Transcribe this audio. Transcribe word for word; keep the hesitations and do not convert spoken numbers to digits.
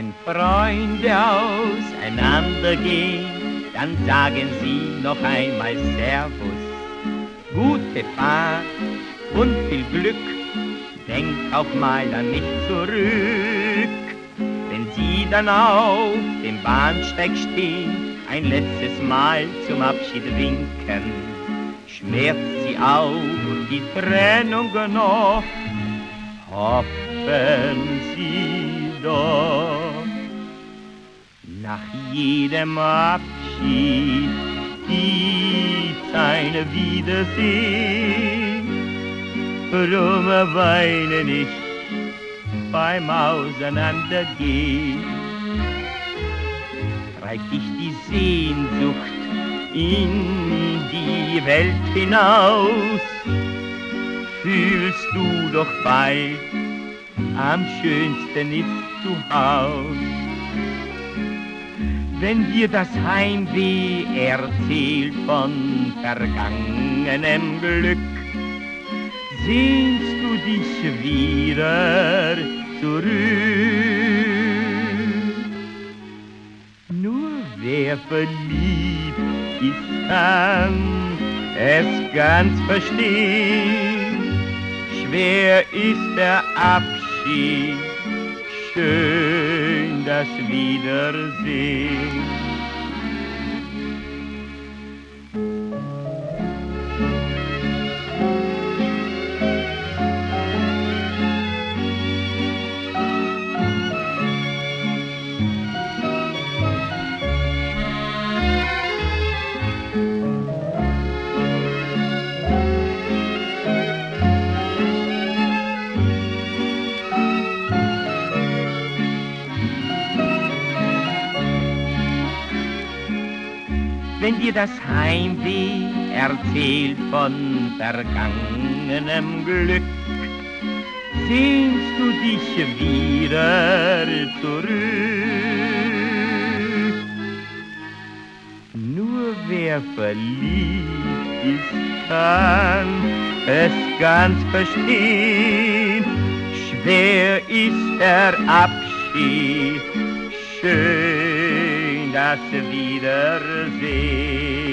Wenn Freunde auseinandergehen, dann sagen sie noch einmal Servus. Gute Fahrt und viel Glück, denk auch mal an mich zurück. Wenn sie dann auf dem Bahnsteig stehen, ein letztes Mal zum Abschied winken, schmerzt sie auch die Trennung noch, hoffen sie doch. Nach jedem Abschied gibt's ein Wiedersehen, drum weine nicht beim Auseinandergehen. Treibt dich die Sehnsucht in die Welt hinaus, fühlst du doch bald, am schönsten ist zu Haus. Wenn dir das Heimweh erzählt von vergangenem Glück, sehnst du dich wieder zurück. Nur wer verliebt ist, kann es ganz verstehen. Schwer ist der Abschied, schön das Wiedersehen. Wenn dir das Heimweh erzählt von vergangenem Glück, sehnst du dich wieder zurück. Nur wer verliebt ist, kann es ganz verstehen. Schwer ist der Abschied, schön das Wiedersehen.